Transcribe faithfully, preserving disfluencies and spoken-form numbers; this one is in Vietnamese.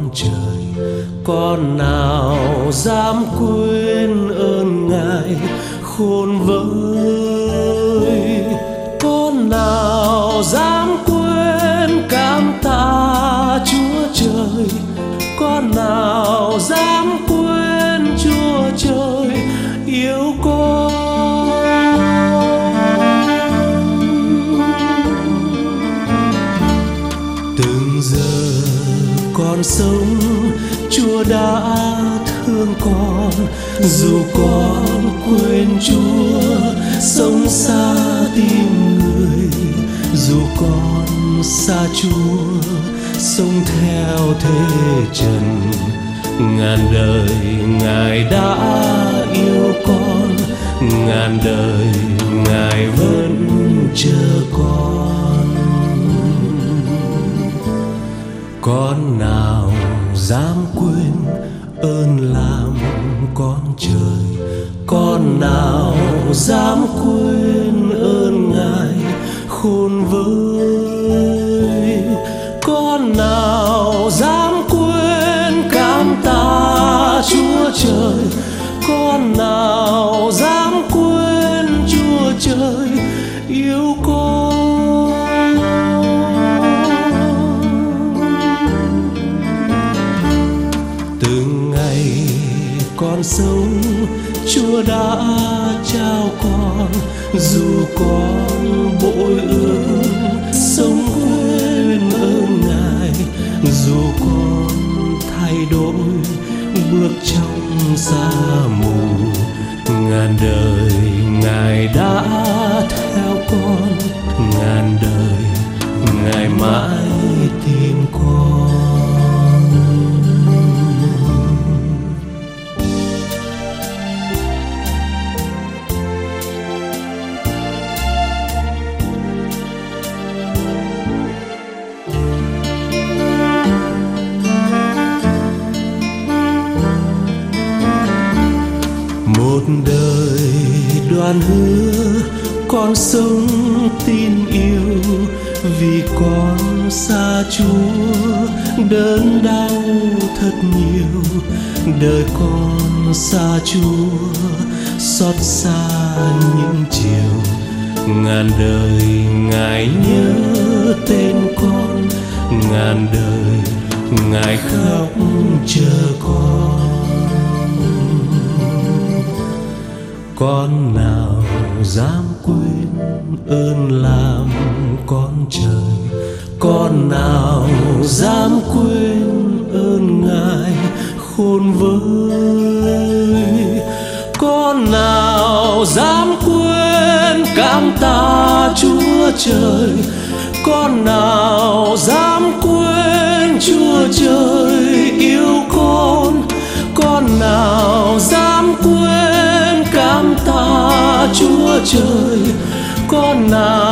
trời, con nào dám quên ơn Ngài khôn vơi, con nào dám quên cảm tạ Chúa trời, con nào dám quên Chúa trời yêu con. Từng giờ con sống Chúa đã thương con, dù con quên Chúa sống xa tim người, dù con xa Chúa sống theo thế trần. Ngàn đời Ngài đã yêu con, ngàn đời Ngài vẫn chờ con. Con nào dám quên ơn làm con trời, con nào dám quên ơn Ngài khôn vơi, con nào dám quên cảm tạ Chúa trời, con nào dám quên Chúa trời yêu con. Từng ngày con sống Chúa đã trao con, dù con bội ước sống quên ơn Ngài, dù con thay đổi bước trong sa mù. Ngàn đời Ngài đã theo con, ngàn đời Ngài mãi tìm con. Một đời đoàn hứa con sống tin yêu, vì con xa Chúa đớn đau thật nhiều. Đời con xa Chúa xót xa những chiều, ngàn đời Ngài nhớ tên con, ngàn đời Ngài khóc chờ con. Con nào dám quên ơn làm con trời, con nào dám quên ơn Ngài khôn vơi, con nào dám quên cảm tạ Chúa trời, con nào dám quên Chúa trời yêu con, con nào dám quên cảm tạ Chúa trời, con nào